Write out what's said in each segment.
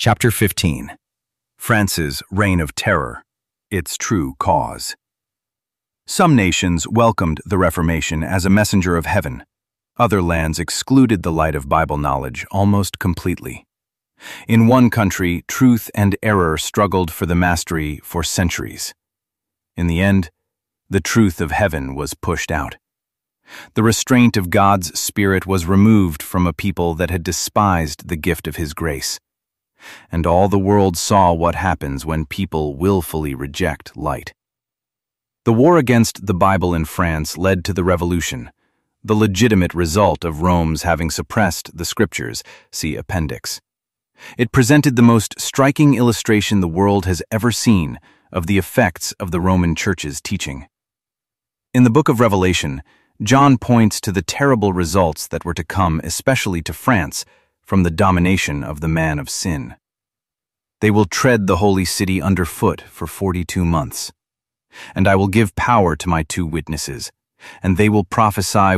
Chapter 15. France's Reign of Terror, Its True Cause. Some nations welcomed the Reformation as a messenger of heaven. Other lands excluded the light of Bible knowledge almost completely. In one country, truth and error struggled for the mastery for centuries. In the end, the truth of heaven was pushed out. The restraint of God's Spirit was removed from a people that had despised the gift of His grace. And all the world saw what happens when people willfully reject light. The war against the Bible in France led to the Revolution, the legitimate result of Rome's having suppressed the Scriptures, see Appendix. It presented the most striking illustration the world has ever seen of the effects of the Roman Church's teaching. In the book of Revelation, John points to the terrible results that were to come, especially to France, from the domination of the man of sin. They will tread the holy city underfoot for 42 months. And I will give power to my 2 witnesses, and they will prophesy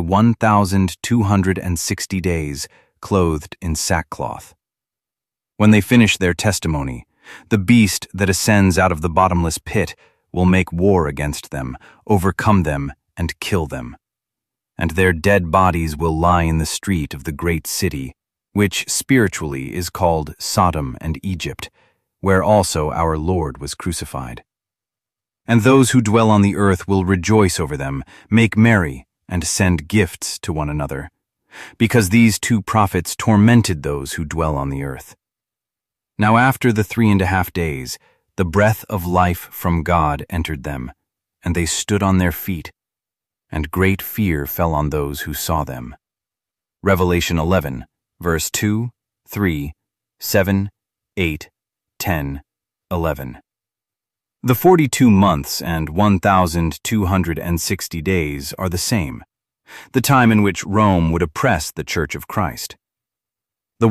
1,260 days, clothed in sackcloth. When they finish their testimony, the beast that ascends out of the bottomless pit will make war against them, overcome them, and kill them. And their dead bodies will lie in the street of the great city, which spiritually is called Sodom and Egypt, where also our Lord was crucified. And those who dwell on the earth will rejoice over them, make merry, and send gifts to one another, because these 2 prophets tormented those who dwell on the earth. Now after the 3.5 days, the breath of life from God entered them, and they stood on their feet, and great fear fell on those who saw them. Revelation 11, verse 2, 3, 7, 8, 10, 11. The 42 months and 1,260 days are the same, the time in which Rome would oppress the Church of Christ. The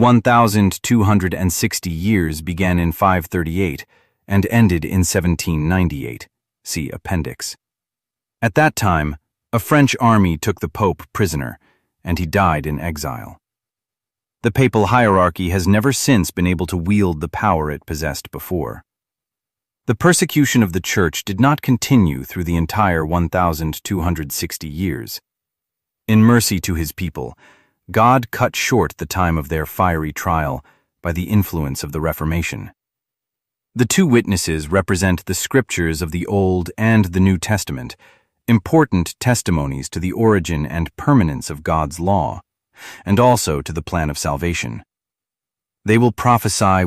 1,260 years began in 538 and ended in 1798, see Appendix. At that time, a French army took the Pope prisoner, and he died in exile. The papal hierarchy has never since been able to wield the power it possessed before. The persecution of the Church did not continue through the entire 1,260 years. In mercy to His people, God cut short the time of their fiery trial by the influence of the Reformation. The 2 witnesses represent the Scriptures of the Old and the New Testament, important testimonies to the origin and permanence of God's law, and also to the plan of salvation. They will prophesy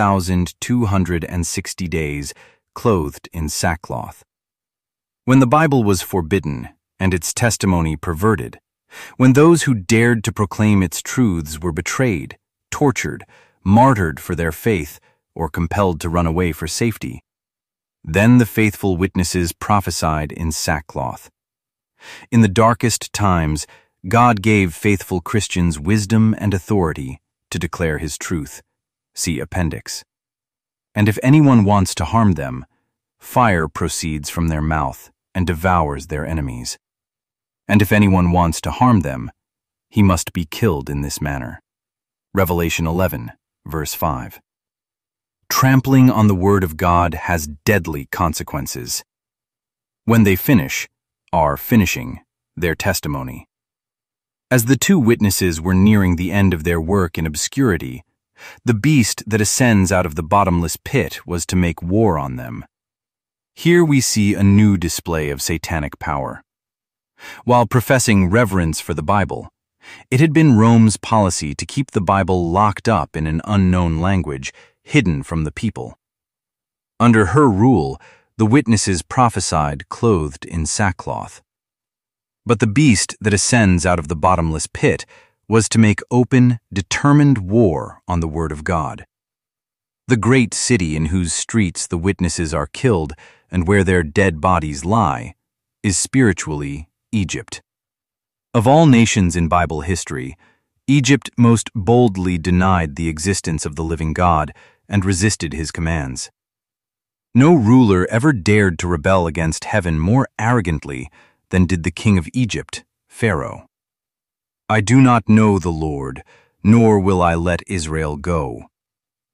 1,260 days, clothed in sackcloth. When the Bible was forbidden and its testimony perverted, when those who dared to proclaim its truths were betrayed, tortured, martyred for their faith, or compelled to run away for safety, then the faithful witnesses prophesied in sackcloth. In the darkest times, God gave faithful Christians wisdom and authority to declare His truth, see Appendix. And if anyone wants to harm them, fire proceeds from their mouth and devours their enemies. And if anyone wants to harm them, he must be killed in this manner. Revelation 11, verse 5. Trampling on the Word of God has deadly consequences. When they finish, are finishing, their testimony. As the 2 witnesses were nearing the end of their work in obscurity, the beast that ascends out of the bottomless pit was to make war on them. Here we see a new display of satanic power. While professing reverence for the Bible, it had been Rome's policy to keep the Bible locked up in an unknown language, hidden from the people. Under her rule, the witnesses prophesied clothed in sackcloth. But the beast that ascends out of the bottomless pit was to make open, determined war on the Word of God. The great city in whose streets the witnesses are killed and where their dead bodies lie is spiritually Egypt. Of all nations in Bible history, Egypt most boldly denied the existence of the living God and resisted His commands. No ruler ever dared to rebel against heaven more arrogantly than did the king of Egypt, Pharaoh. I do not know the Lord, nor will I let Israel go.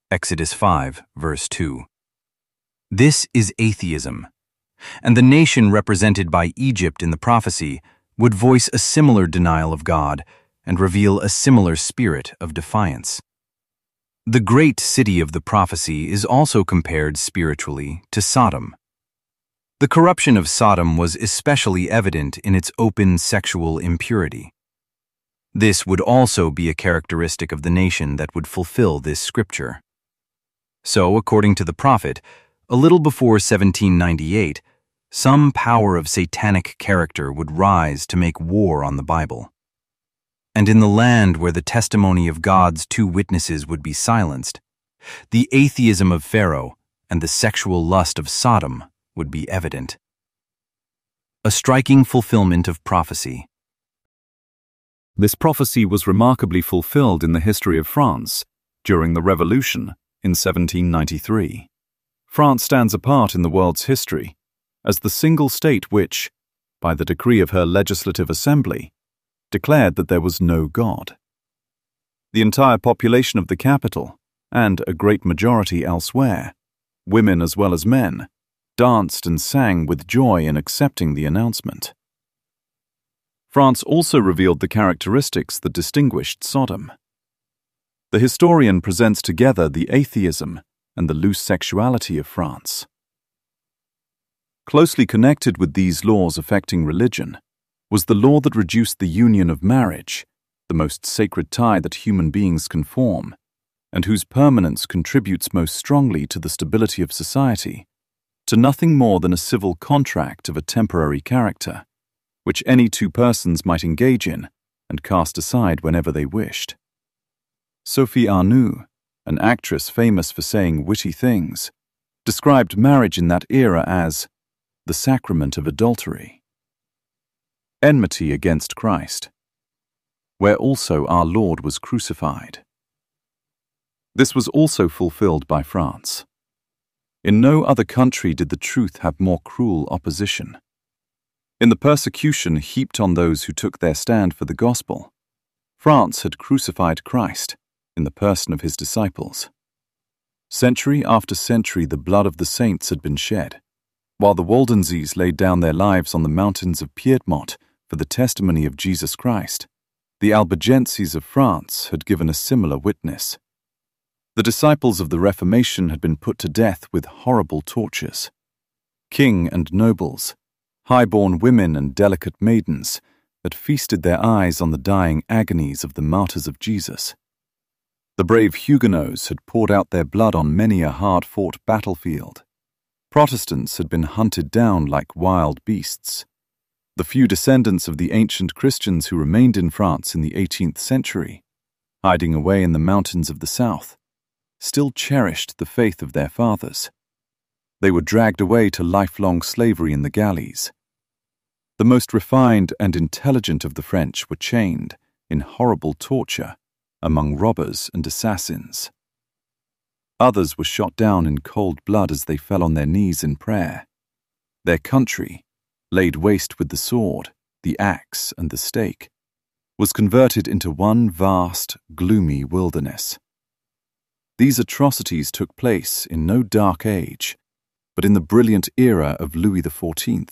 Exodus 5, verse 2. This is atheism, and the nation represented by Egypt in the prophecy would voice a similar denial of God and reveal a similar spirit of defiance. The great city of the prophecy is also compared spiritually to Sodom. The corruption of Sodom was especially evident in its open sexual impurity. This would also be a characteristic of the nation that would fulfill this scripture. So, according to the prophet, a little before 1798, some power of satanic character would rise to make war on the Bible. And in the land where the testimony of God's two witnesses would be silenced, the atheism of Pharaoh and the sexual lust of Sodom would be evident. A striking fulfillment of prophecy. This prophecy was remarkably fulfilled in the history of France during the Revolution in 1793. France stands apart in the world's history as the single state which, by the decree of her legislative assembly, declared that there was no God. The entire population of the capital, and a great majority elsewhere, women as well as men, danced and sang with joy in accepting the announcement. France also revealed the characteristics that distinguished Sodom. The historian presents together the atheism and the loose sexuality of France. Closely connected with these laws affecting religion was the law that reduced the union of marriage, the most sacred tie that human beings can form, and whose permanence contributes most strongly to the stability of society, to nothing more than a civil contract of a temporary character, which any two persons might engage in and cast aside whenever they wished. Sophie Arnoux, an actress famous for saying witty things, described marriage in that era as the sacrament of adultery. Enmity against Christ, where also our Lord was crucified. This was also fulfilled by France. In no other country did the truth have more cruel opposition. In the persecution heaped on those who took their stand for the gospel, France had crucified Christ in the person of his disciples. Century after century the blood of the saints had been shed, while the Waldenses laid down their lives on the mountains of Piedmont for the testimony of Jesus Christ. The Albigenses of France had given a similar witness. The disciples of the Reformation had been put to death with horrible tortures. King and nobles, high-born women and delicate maidens had feasted their eyes on the dying agonies of the martyrs of Jesus. The brave Huguenots had poured out their blood on many a hard-fought battlefield. Protestants had been hunted down like wild beasts. The few descendants of the ancient Christians who remained in France in the 18th century, hiding away in the mountains of the south, still cherished the faith of their fathers. They were dragged away to lifelong slavery in the galleys. The most refined and intelligent of the French were chained, in horrible torture, among robbers and assassins. Others were shot down in cold blood as they fell on their knees in prayer. Their country, laid waste with the sword, the axe, and the stake, was converted into one vast, gloomy wilderness. These atrocities took place in no dark age, but in the brilliant era of Louis XIV.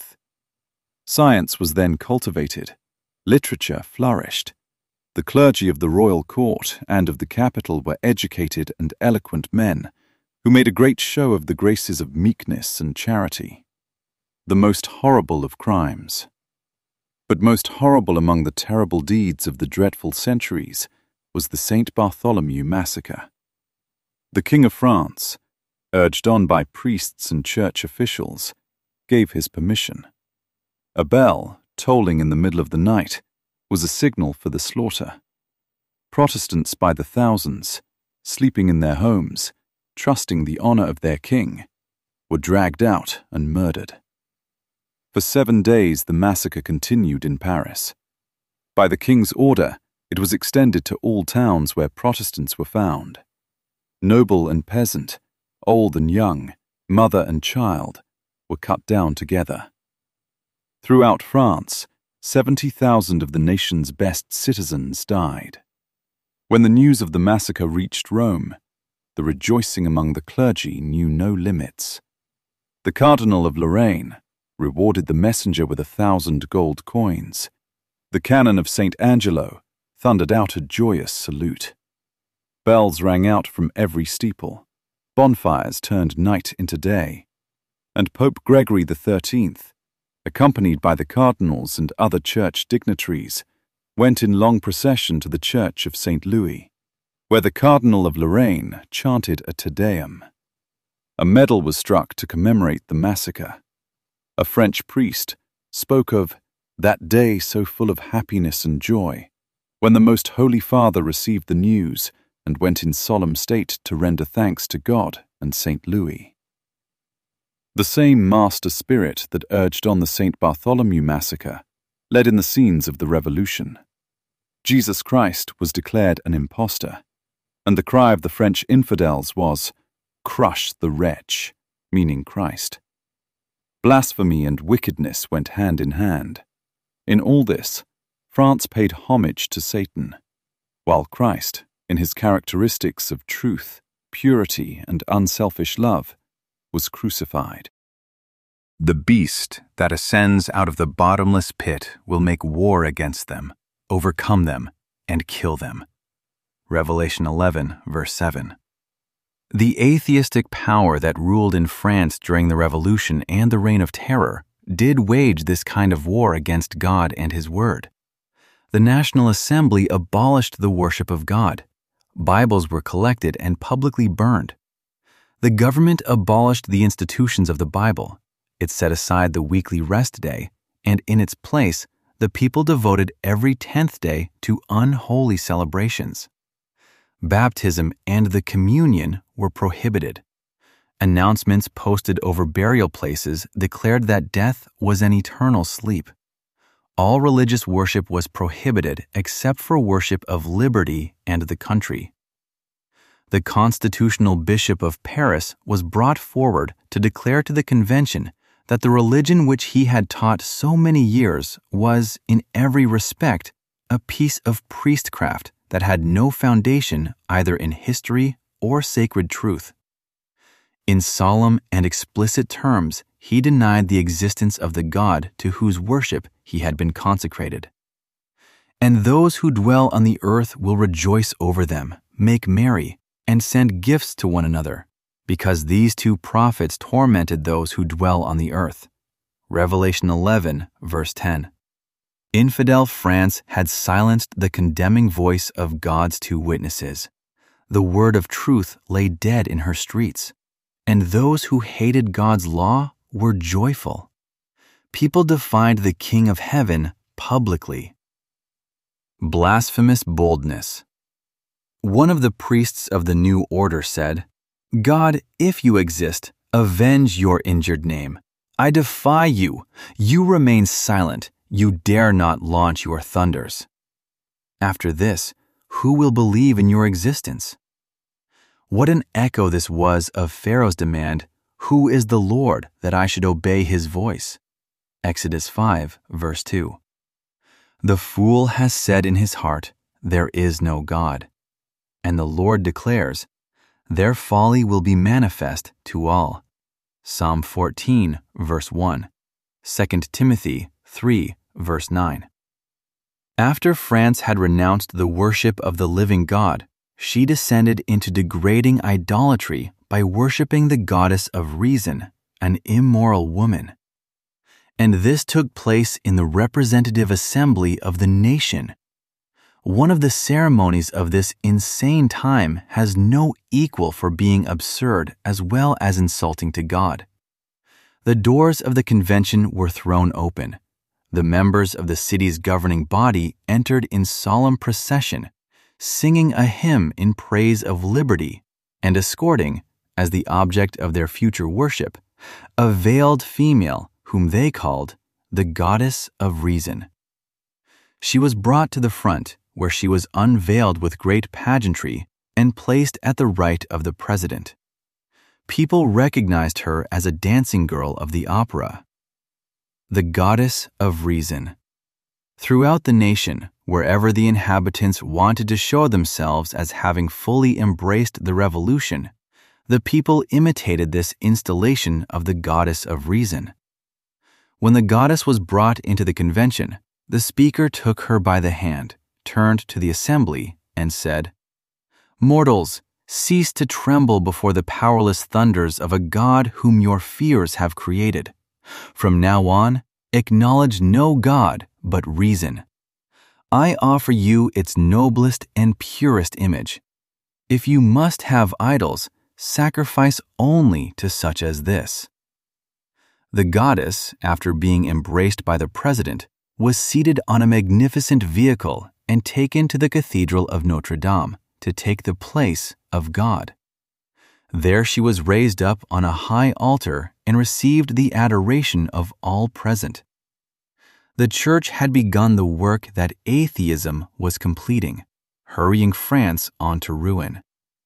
Science was then cultivated, literature flourished, the clergy of the royal court and of the capital were educated and eloquent men who made a great show of the graces of meekness and charity. The most horrible of crimes, but most horrible among the terrible deeds of the dreadful centuries, was the St. Bartholomew massacre. The King of France, urged on by priests and church officials, gave his permission. A bell, tolling in the middle of the night, was a signal for the slaughter. Protestants by the thousands, sleeping in their homes, trusting the honor of their king, were dragged out and murdered. For 7 days the massacre continued in Paris. By the king's order, it was extended to all towns where Protestants were found. Noble and peasant, old and young, mother and child, were cut down together. Throughout France, 70,000 of the nation's best citizens died. When the news of the massacre reached Rome, the rejoicing among the clergy knew no limits. The Cardinal of Lorraine rewarded the messenger with 1,000 gold coins. The Canon of St. Angelo thundered out a joyous salute. Bells rang out from every steeple. Bonfires turned night into day. And Pope Gregory XIII, accompanied by the cardinals and other church dignitaries, went in long procession to the church of St. Louis, where the Cardinal of Lorraine chanted a Te Deum. A medal was struck to commemorate the massacre. A French priest spoke of that day so full of happiness and joy, when the Most Holy Father received the news and went in solemn state to render thanks to God and St. Louis. The same master spirit that urged on the St. Bartholomew massacre led in the scenes of the Revolution. Jesus Christ was declared an impostor, and the cry of the French infidels was, "Crush the wretch," meaning Christ. Blasphemy and wickedness went hand in hand. In all this, France paid homage to Satan, while Christ, in his characteristics of truth, purity, and unselfish love, was crucified. The beast that ascends out of the bottomless pit will make war against them, overcome them, and kill them. Revelation 11, verse 7. The atheistic power that ruled in France during the Revolution and the Reign of Terror did wage this kind of war against God and His Word. The National Assembly abolished the worship of God. Bibles were collected and publicly burned. The government abolished the institutions of the Bible. It set aside the weekly rest day, and in its place, the people devoted every 10th day to unholy celebrations. Baptism and the communion were prohibited. Announcements posted over burial places declared that death was an eternal sleep. All religious worship was prohibited except for worship of liberty and the country. The constitutional bishop of Paris was brought forward to declare to the convention that the religion which he had taught so many years was, in every respect, a piece of priestcraft that had no foundation either in history or sacred truth. In solemn and explicit terms, he denied the existence of the God to whose worship he had been consecrated. And those who dwell on the earth will rejoice over them, make merry, and send gifts to one another, because these two prophets tormented those who dwell on the earth. Revelation 11, verse 10. Infidel France had silenced the condemning voice of God's two witnesses. The word of truth lay dead in her streets, and those who hated God's law were joyful. People defied the King of Heaven publicly. Blasphemous boldness. One of the priests of the New Order said, "God, if you exist, avenge your injured name. I defy you. You remain silent. You dare not launch your thunders. After this, who will believe in your existence?" What an echo this was of Pharaoh's demand, "Who is the Lord that I should obey his voice?" Exodus 5, verse 2. The fool has said in his heart, "There is no God." And the Lord declares, "Their folly will be manifest to all." Psalm 14, verse 1. 2 Timothy 3, verse 9. After France had renounced the worship of the living God, she descended into degrading idolatry by worshiping the goddess of reason, an immoral woman. And this took place in the representative assembly of the nation. One of the ceremonies of this insane time has no equal for being absurd as well as insulting to God. The doors of the convention were thrown open. The members of the city's governing body entered in solemn procession, singing a hymn in praise of liberty and escorting, as the object of their future worship, a veiled female whom they called the Goddess of Reason. She was brought to the front, where she was unveiled with great pageantry and placed at the right of the president. People recognized her as a dancing girl of the opera. The Goddess of Reason. Throughout the nation, Wherever the inhabitants wanted to show themselves as having fully embraced the revolution, the people imitated this installation of the goddess of reason. When the goddess was brought into the convention, the speaker took her by the hand, turned to the assembly, and said, "Mortals, cease to tremble before the powerless thunders of a God whom your fears have created. From now on, acknowledge no God but reason. I offer you its noblest and purest image. If you must have idols, sacrifice only to such as this." The goddess, after being embraced by the president, was seated on a magnificent vehicle and taken to the Cathedral of Notre Dame to take the place of God. There she was raised up on a high altar and received the adoration of all present. The Church had begun the work that atheism was completing, hurrying France on to ruin.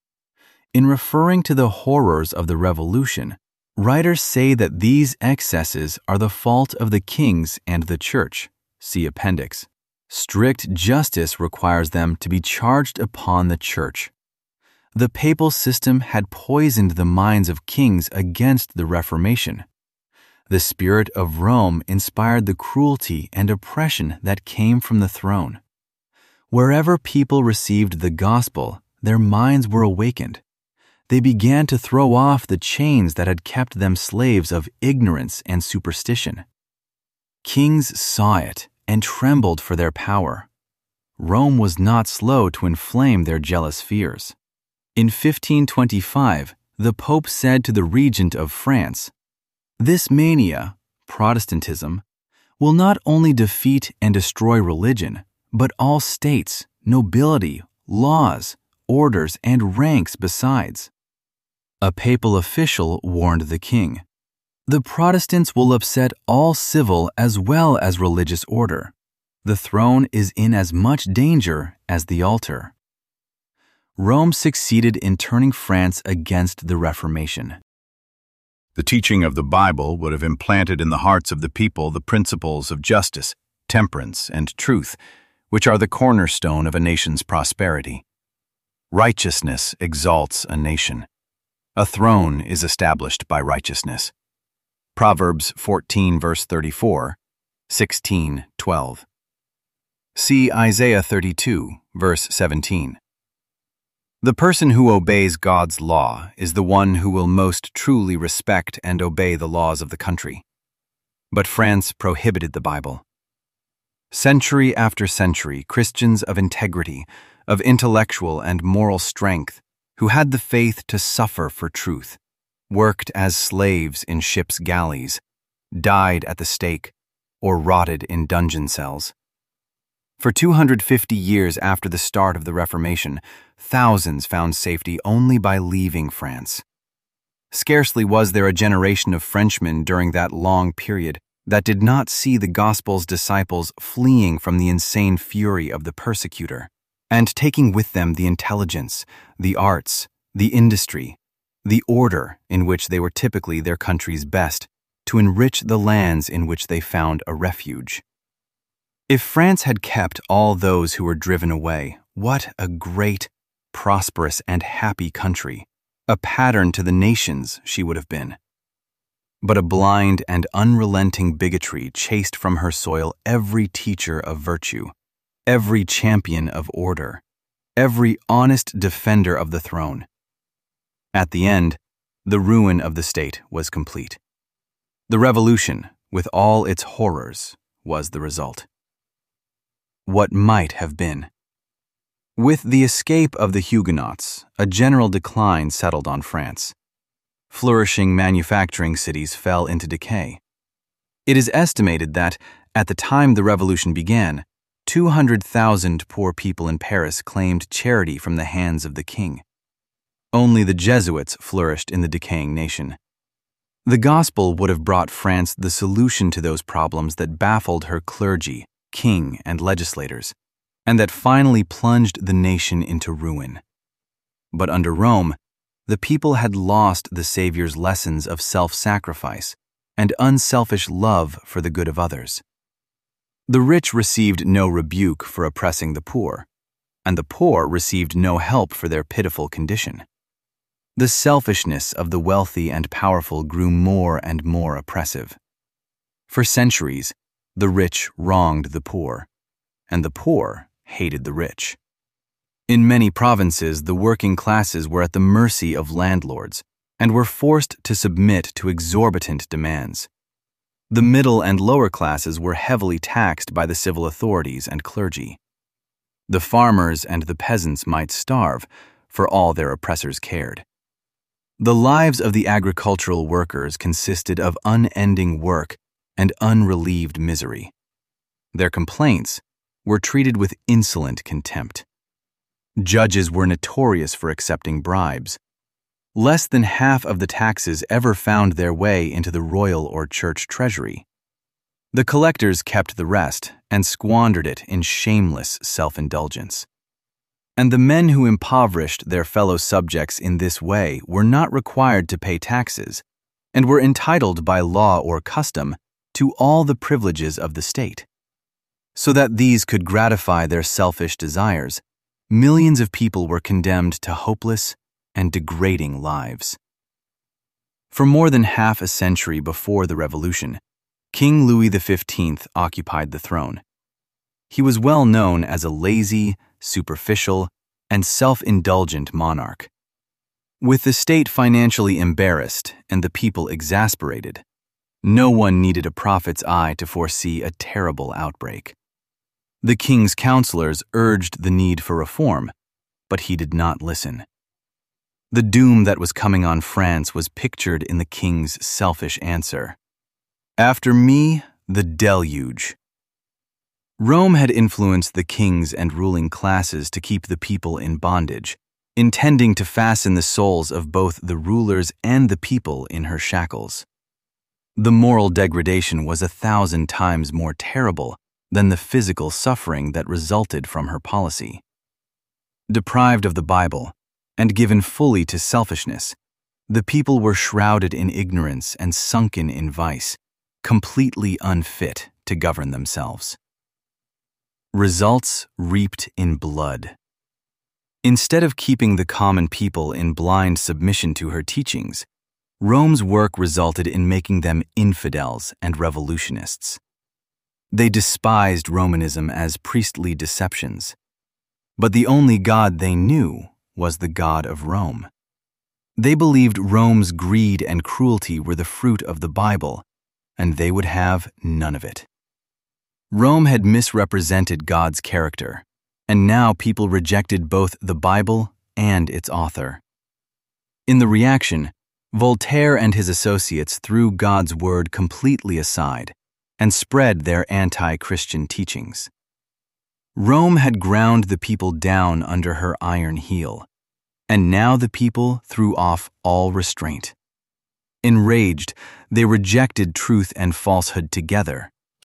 In referring to the horrors of the Revolution, writers say that these excesses are the fault of the kings and the Church. See Appendix. Strict justice requires them to be charged upon the Church. The papal system had poisoned the minds of kings against the Reformation. The spirit of Rome inspired the cruelty and oppression that came from the throne. Wherever people received the gospel, their minds were awakened. They began to throw off the chains that had kept them slaves of ignorance and superstition. Kings saw it and trembled for their power. Rome was not slow to inflame their jealous fears. In 1525, the Pope said to the regent of France, "This mania, Protestantism, will not only defeat and destroy religion, but all states, nobility, laws, orders, and ranks besides." A papal official warned the king, "The Protestants will upset all civil as well as religious order. The throne is in as much danger as the altar." Rome succeeded in turning France against the Reformation. The teaching of the Bible would have implanted in the hearts of the people the principles of justice, temperance, and truth, which are the cornerstone of a nation's prosperity. Righteousness exalts a nation. A throne is established by righteousness. Proverbs 14, verse 34, 16:12. See Isaiah 32, verse 17. The person who obeys God's law is the one who will most truly respect and obey the laws of the country. But France prohibited the Bible. Century after century, Christians of integrity, of intellectual and moral strength, who had the faith to suffer for truth, worked as slaves in ships' galleys, died at the stake, or rotted in dungeon cells. For 250 years after the start of the Reformation, thousands found safety only by leaving France. Scarcely was there a generation of Frenchmen during that long period that did not see the gospel's disciples fleeing from the insane fury of the persecutor, and taking with them the intelligence, the arts, the industry, the order in which they were typically their country's best, to enrich the lands in which they found a refuge. If France had kept all those who were driven away, what a great, prosperous, and happy country, a pattern to the nations she would have been. But a blind and unrelenting bigotry chased from her soil every teacher of virtue, every champion of order, every honest defender of the throne. At the end, the ruin of the state was complete. The revolution, with all its horrors, was the result. What might have been? With the escape of the Huguenots, a general decline settled on France. Flourishing manufacturing cities fell into decay. It is estimated that, at the time the revolution began, 200,000 poor people in Paris claimed charity from the hands of the king. Only the Jesuits flourished in the decaying nation. The gospel would have brought France the solution to those problems that baffled her clergy, king, and legislators, and that finally plunged the nation into ruin. But under Rome, the people had lost the Savior's lessons of self-sacrifice and unselfish love for the good of others. The rich received no rebuke for oppressing the poor, and the poor received no help for their pitiful condition. The selfishness of the wealthy and powerful grew more and more oppressive. For centuries, the rich wronged the poor, and the poor hated the rich. In many provinces, the working classes were at the mercy of landlords and were forced to submit to exorbitant demands. The middle and lower classes were heavily taxed by the civil authorities and clergy. The farmers and the peasants might starve, for all their oppressors cared. The lives of the agricultural workers consisted of unending work and unrelieved misery. Their complaints were treated with insolent contempt. Judges were notorious for accepting bribes. Less than half of the taxes ever found their way into the royal or church treasury. The collectors kept the rest and squandered it in shameless self-indulgence. And the men who impoverished their fellow subjects in this way were not required to pay taxes and were entitled by law or custom to all the privileges of the state. So that these could gratify their selfish desires, millions of people were condemned to hopeless and degrading lives. For more than half a century before the Revolution, King Louis XV occupied the throne. He was well known as a lazy, superficial, and self-indulgent monarch. With the state financially embarrassed and the people exasperated, no one needed a prophet's eye to foresee a terrible outbreak. The king's counselors urged the need for reform, but he did not listen. The doom that was coming on France was pictured in the king's selfish answer. "After me, the deluge." Rome had influenced the kings and ruling classes to keep the people in bondage, intending to fasten the souls of both the rulers and the people in her shackles. The moral degradation was 1,000 times more terrible than the physical suffering that resulted from her policy. Deprived of the Bible, and given fully to selfishness, the people were shrouded in ignorance and sunken in vice, completely unfit to govern themselves. Results reaped in blood. Instead of keeping the common people in blind submission to her teachings, Rome's work resulted in making them infidels and revolutionists. They despised Romanism as priestly deceptions, but the only God they knew was the God of Rome. They believed Rome's greed and cruelty were the fruit of the Bible, and they would have none of it. Rome had misrepresented God's character, and now people rejected both the Bible and its author. In the reaction, Voltaire and his associates threw God's word completely aside and spread their anti-Christian teachings. Rome had ground the people down under her iron heel, and now the people threw off all restraint. Enraged, they rejected truth and falsehood together.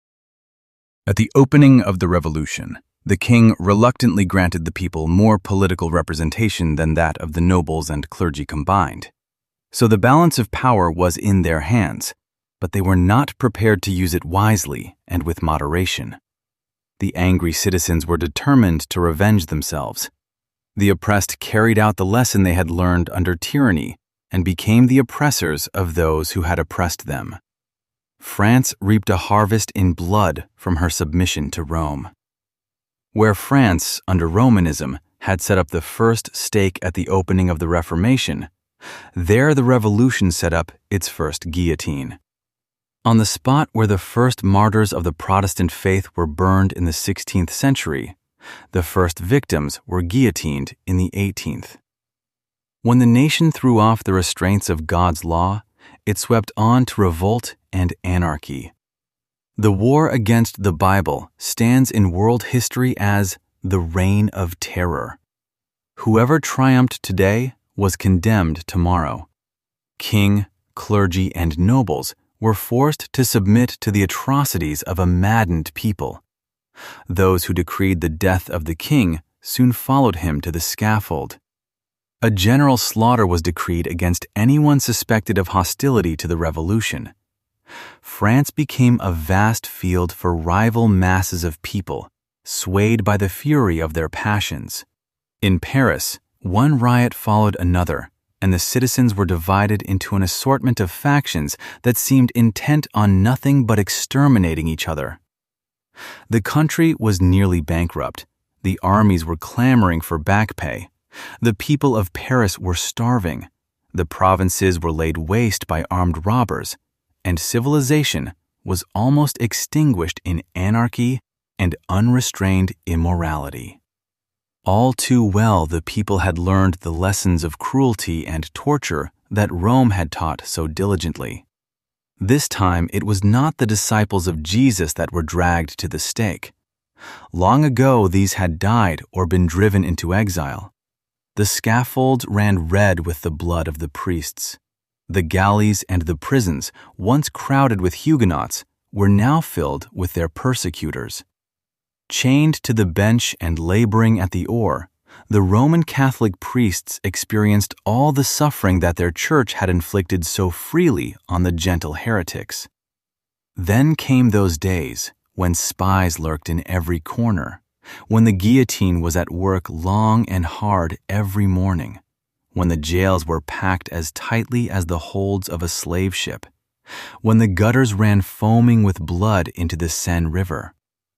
At the opening of the revolution, the king reluctantly granted the people more political representation than that of the nobles and clergy combined. So the balance of power was in their hands, but they were not prepared to use it wisely and with moderation. The angry citizens were determined to revenge themselves. The oppressed carried out the lesson they had learned under tyranny and became the oppressors of those who had oppressed them. France reaped a harvest in blood from her submission to Rome. Where France, under Romanism, had set up the first stake at the opening of the Reformation, there the Revolution set up its first guillotine. On the spot where the first martyrs of the Protestant faith were burned in the 16th century, the first victims were guillotined in the 18th. When the nation threw off the restraints of God's law, it swept on to revolt and anarchy. The war against the Bible stands in world history as the Reign of Terror. Whoever triumphed today was condemned tomorrow. King, clergy, and nobles were forced to submit to the atrocities of a maddened people. Those who decreed the death of the king soon followed him to the scaffold. A general slaughter was decreed against anyone suspected of hostility to the revolution. France became a vast field for rival masses of people, swayed by the fury of their passions. In Paris, one riot followed another, and the citizens were divided into an assortment of factions that seemed intent on nothing but exterminating each other. The country was nearly bankrupt. The armies were clamoring for back pay. The people of Paris were starving. The provinces were laid waste by armed robbers, and civilization was almost extinguished in anarchy and unrestrained immorality. All too well the people had learned the lessons of cruelty and torture that Rome had taught so diligently. This time it was not the disciples of Jesus that were dragged to the stake. Long ago these had died or been driven into exile. The scaffolds ran red with the blood of the priests. The galleys and the prisons, once crowded with Huguenots, were now filled with their persecutors. Chained to the bench and laboring at the oar, the Roman Catholic priests experienced all the suffering that their church had inflicted so freely on the gentle heretics. Then came those days when spies lurked in every corner, when the guillotine was at work long and hard every morning, when the jails were packed as tightly as the holds of a slave ship, when the gutters ran foaming with blood into the Seine River.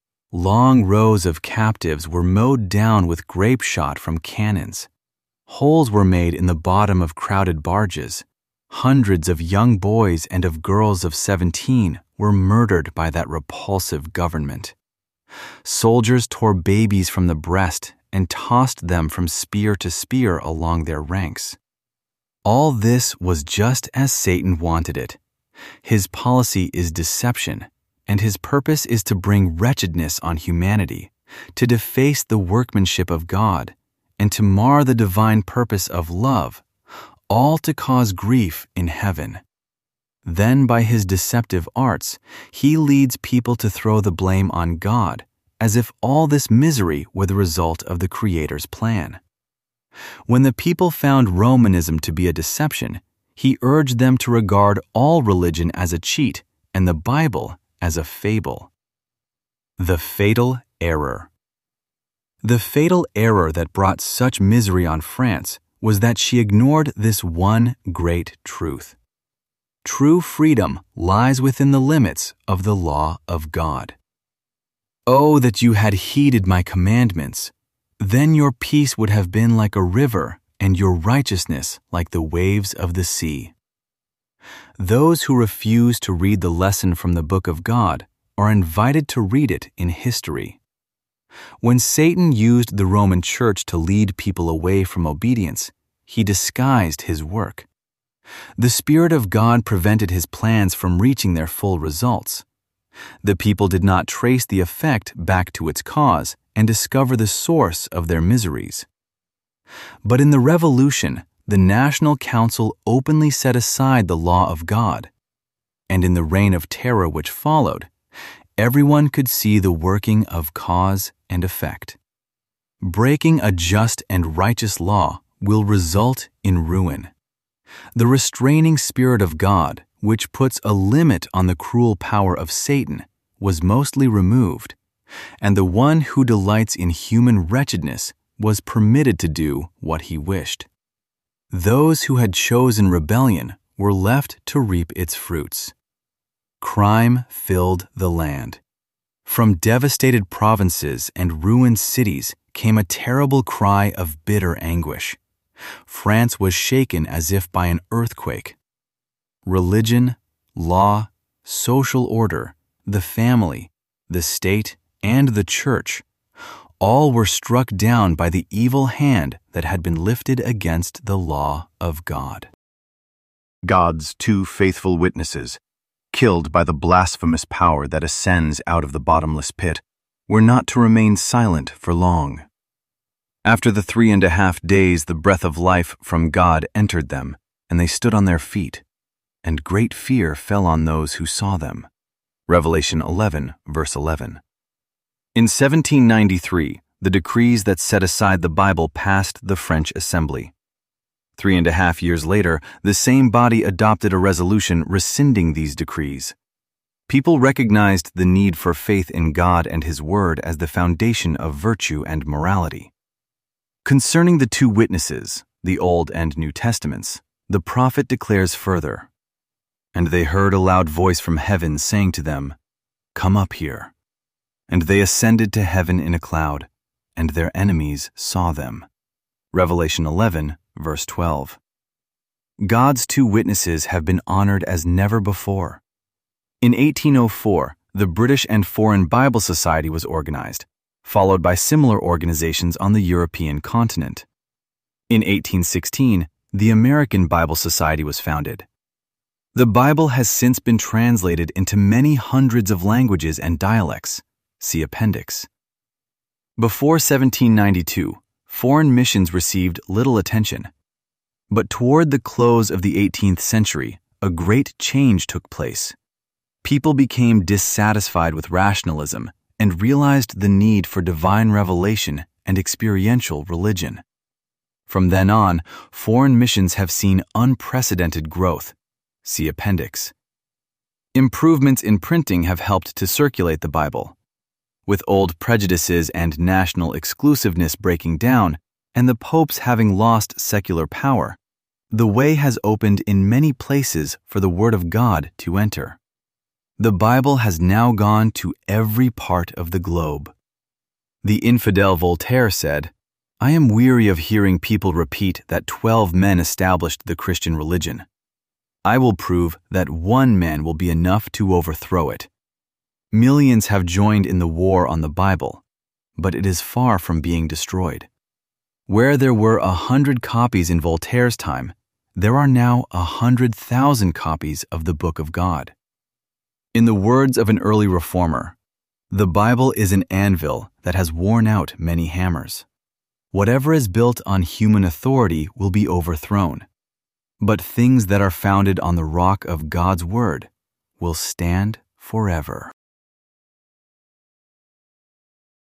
Long rows of captives were mowed down with grape shot from cannons. Holes were made in the bottom of crowded barges. Hundreds of young boys and of girls of 17 were murdered by that repulsive government. Soldiers tore babies from the breast and tossed them from spear to spear along their ranks. All this was just as Satan wanted it. His policy is deception, and his purpose is to bring wretchedness on humanity, to deface the workmanship of God, and to mar the divine purpose of love, all to cause grief in heaven. Then by his deceptive arts, he leads people to throw the blame on God, as if all this misery were the result of the Creator's plan. When the people found Romanism to be a deception, he urged them to regard all religion as a cheat and the Bible as a fable. The fatal error. The fatal error that brought such misery on France was that she ignored this one great truth. True freedom lies within the limits of the law of God. Oh, that you had heeded my commandments! Then your peace would have been like a river, and your righteousness like the waves of the sea. Those who refuse to read the lesson from the book of God are invited to read it in history. When Satan used the Roman Church to lead people away from obedience, he disguised his work. The Spirit of God prevented his plans from reaching their full results. The people did not trace the effect back to its cause and discover the source of their miseries. But in the Revolution, the National Council openly set aside the law of God, and in the reign of terror which followed, everyone could see the working of cause and effect. Breaking a just and righteous law will result in ruin. The restraining Spirit of God, which puts a limit on the cruel power of Satan, was mostly removed, and the one who delights in human wretchedness was permitted to do what he wished. Those who had chosen rebellion were left to reap its fruits. Crime filled the land. From devastated provinces and ruined cities came a terrible cry of bitter anguish. France was shaken as if by an earthquake. Religion, law, social order, the family, the state, and the church, all were struck down by the evil hand that had been lifted against the law of God. God's two faithful witnesses, killed by the blasphemous power that ascends out of the bottomless pit, were not to remain silent for long. After the 3.5 days, the breath of life from God entered them, and they stood on their feet, and great fear fell on those who saw them. Revelation 11, verse 11. In 1793, the decrees that set aside the Bible passed the French Assembly. 3.5 years later, the same body adopted a resolution rescinding these decrees. People recognized the need for faith in God and His Word as the foundation of virtue and morality. Concerning the two witnesses, the Old and New Testaments, the prophet declares further, "And they heard a loud voice from heaven saying to them, 'Come up here.' And they ascended to heaven in a cloud, and their enemies saw them." Revelation 11, verse 12. God's two witnesses have been honored as never before. In 1804, the British and Foreign Bible Society was organized, followed by similar organizations on the European continent. In 1816, the American Bible Society was founded. The Bible has since been translated into many hundreds of languages and dialects. See Appendix. Before 1792, foreign missions received little attention. But toward the close of the 18th century, a great change took place. People became dissatisfied with rationalism and realized the need for divine revelation and experiential religion. From then on, foreign missions have seen unprecedented growth. See Appendix. Improvements in printing have helped to circulate the Bible. With old prejudices and national exclusiveness breaking down, and the popes having lost secular power, the way has opened in many places for the Word of God to enter. The Bible has now gone to every part of the globe. The infidel Voltaire said, "I am weary of hearing people repeat that 12 men established the Christian religion. I will prove that one man will be enough to overthrow it." Millions have joined in the war on the Bible, but it is far from being destroyed. Where there were 100 copies in Voltaire's time, there are now 100,000 copies of the Book of God. In the words of an early reformer, "The Bible is an anvil that has worn out many hammers. Whatever is built on human authority will be overthrown, but things that are founded on the rock of God's Word will stand forever."